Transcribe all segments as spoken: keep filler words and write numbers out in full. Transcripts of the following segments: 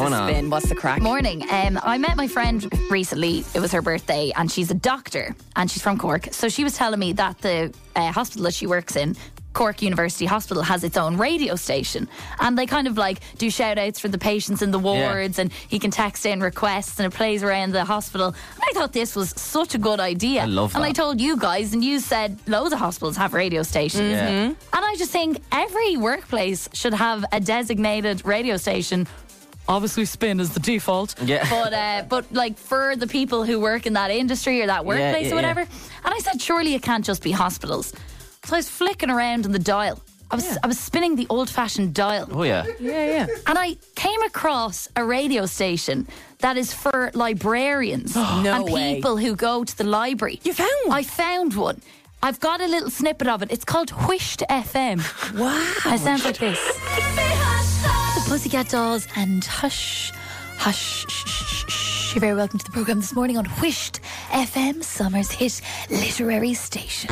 going on? Spin. What's the crack? Morning. Um, I met my friend recently. It was her birthday, and she's a doctor, and she's from Cork. So she was telling me that the uh, hospital that she works in, Cork University Hospital, has its own radio station, and they kind of like do shout outs for the patients in the wards, yeah. and you can text in requests and it plays around the hospital. And I thought this was such a good idea. I love that. And I told you guys, and you said loads of hospitals have radio stations. Mm-hmm. Yeah. And I just think every workplace should have a designated radio station. Obviously Spin is the default, yeah. but uh, but like for the people who work in that industry or that workplace yeah, yeah, or whatever. yeah. And I said, surely it can't just be hospitals. So I was flicking around on the dial. I was Yeah. I was spinning the old-fashioned dial. Oh yeah. Yeah, yeah. And I came across a radio station that is for librarians No and way. people who go to the library. You found one? I found one. I've got a little snippet of it. It's called Whisht F M. Wow. It sounds like this. The Pussycat Dolls and Hush, Hush, shh, shh, shh. You're very welcome to the programme this morning on Whisht F M, Summer's hit literary station.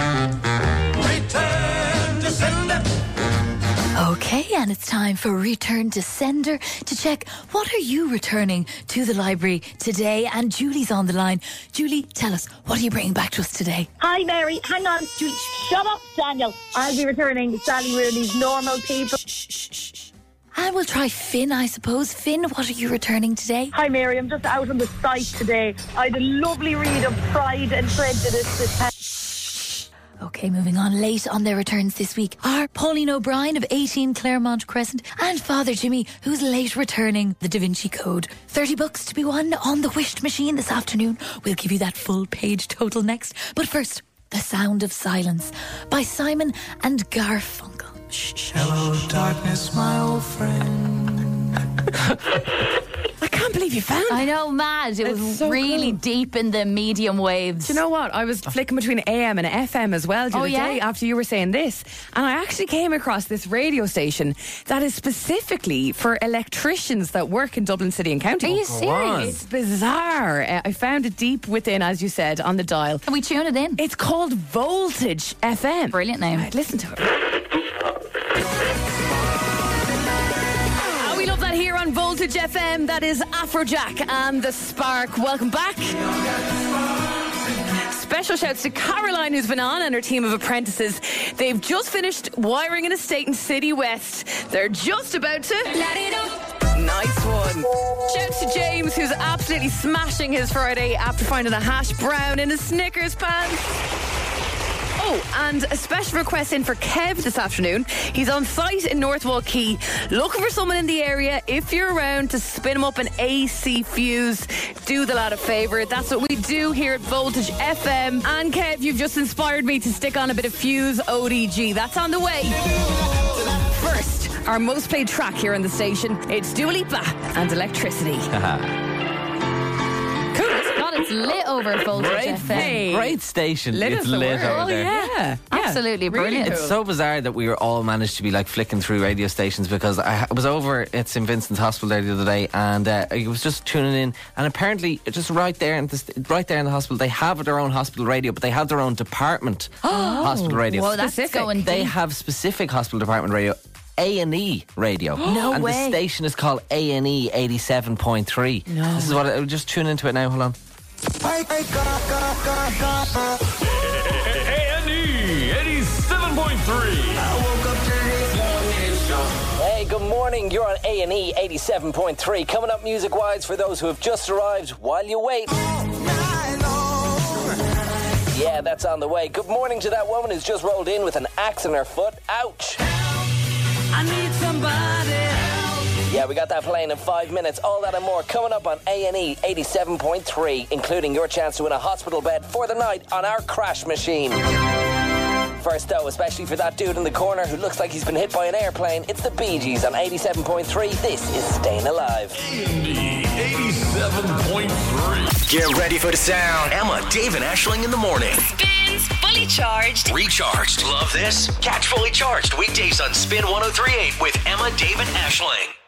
Return to sender. Okay, and it's time for Return to Sender to check what are you returning to the library today. And Julie's on the line. Julie, tell us, what are you bringing back to us today? Hi, Mary. Hang on. Julie, shut up, Daniel. I'll be returning Sally Rooney's Normal People. Shh, shh, shh, shh. And we'll try Finn, I suppose. Finn, what are you returning today? Hi, Mary. I'm just out on the site today. I had a lovely read of Pride and Prejudice this time. Okay, moving on. Late on their returns this week are Pauline O'Brien of eighteen Claremont Crescent and Father Jimmy, who's late returning the Da Vinci Code. thirty bucks to be won on the Whisht machine this afternoon. We'll give you that full page total next. But first, The Sound of Silence by Simon and Garfunkel. Shh, shh, Hello, darkness, my old friend. I can't believe you found it. I know, mad. It It's was so really cool. deep in the medium waves. Do you know what? I was flicking between A M and F M as well the Oh, other yeah? day after you were saying this. And I actually came across this radio station that is specifically for electricians that work in Dublin City and County. Are you on. serious? It's bizarre. Uh, I found it deep within, as you said, on the dial. Can we tune it in? It's called Voltage F M. Brilliant name. Right, listen to it. And we love that here on Voltage F M. That is Afrojack and The Spark. Welcome back. Special shouts to Caroline, who's been on, and her team of apprentices. They've just finished wiring an estate in City West. They're just about to let it up. Nice one. Shouts to James, who's absolutely smashing his Friday after finding a hash brown in his Snickers pants. Oh, and a special request in for Kev this afternoon. He's on site in Northwall Quay, looking for someone in the area. If you're around to spin him up an A C fuse, do the lad a favour. That's what we do here at Voltage F M. And Kev, you've just inspired me to stick on a bit of Fuse O D G. That's on the way. First, our most played track here on the station. It's Dua Lipa and Electricity. God, it's lit over Voltage Great, F M. Hey. great station. Lit it's as the lit word. over Oh, there. yeah. Yeah. Absolutely Really brilliant. cool. It's so bizarre that we were all managed to be like flicking through radio stations, because I was over at Saint Vincent's Hospital there the other day, and uh, I was just tuning in, and apparently just right there in the, right there in the hospital, they have their own hospital radio, but they have their own department hospital radio. Whoa, that's Specific. going They deep. have specific hospital department radio, A and E radio. No and way. the station is called A and E eighty-seven point three. No. This is what I, I'll just tune into it now. Hold on. Hey, hey, go, go, go, go. A and E eighty-seven point three. I woke up to this morning show. Hey, good morning. You're on A and E eighty-seven point three. Coming up music-wise for those who have just arrived while you wait. Yeah, that's on the way. Good morning to that woman who's just rolled in with an axe in her foot. Ouch. I need somebody. Yeah, we got that playing in five minutes. All that and more coming up on A and E eighty-seven point three, including your chance to win a hospital bed for the night on our crash machine. First, though, especially for that dude in the corner who looks like he's been hit by an airplane, it's the Bee Gees on eighty-seven point three. This is Staying Alive. A and E eighty-seven point three. Get ready for the sound. Emma, Dave, and Aisling in the morning. Spins Fully Charged. Recharged. Love this? Catch Fully Charged weekdays on Spin one oh three point eight with Emma, Dave, and Aisling.